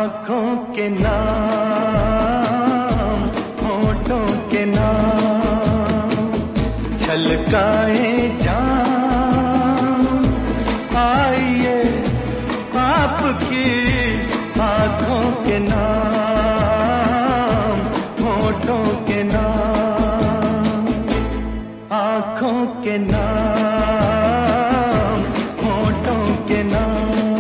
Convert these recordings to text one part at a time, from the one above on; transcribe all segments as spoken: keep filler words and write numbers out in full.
आँखों के नाम, होठों के नाम, छलकाए जाम। आइए आपकी आँखों के नाम, होठों के नाम, आँखों के नाम, होठों के नाम।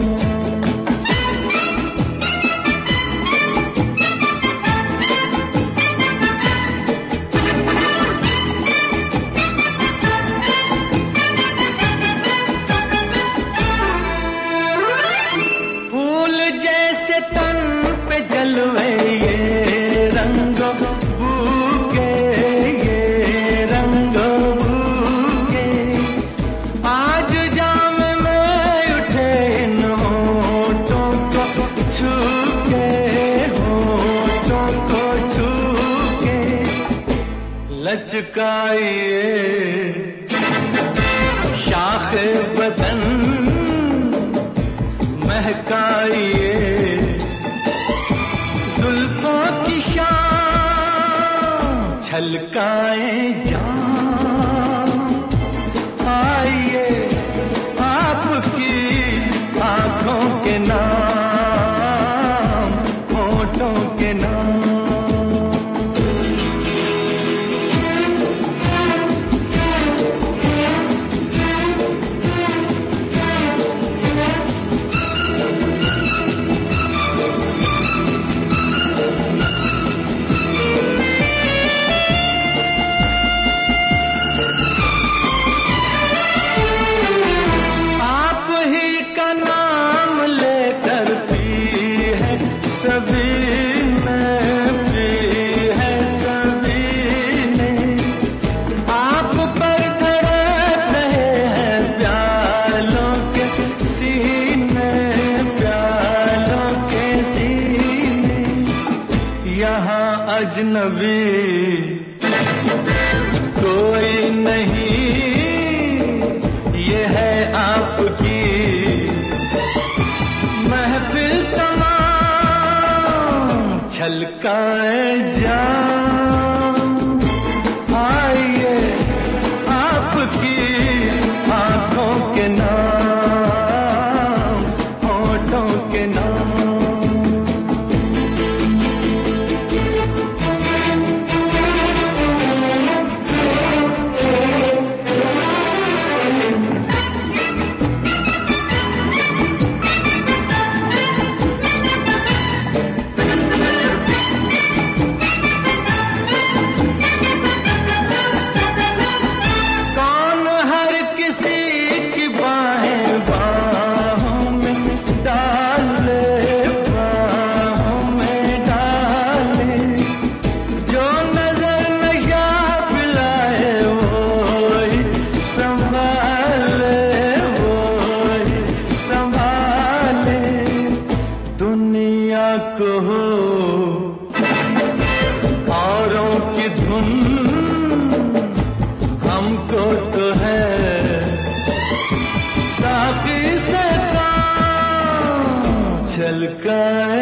जलवे ये रंगों बूके, ये रंगों बूके, आज जाम में उठे इन होठों को छूके, होठों को छूके। लचकाइए शाख बदन, महकाइए जुल्फों की शाम, छलकाए जाम। आइए आपकी आँखों के नाम, होठों के नाम। सभी ने पी है, सभी ने आप पर धड़क रहे हैं प्यालों के सीने, प्यालों के सीने। यहाँ अजनबी कोई नहीं, ये है आपकी महफिल तमाम, छलकाए जाम। आइए आपकी आँखों के नाम, होठों के नाम। दुनिया को हो औरों की धुन, हमको तो है साकी से काम, छलकाए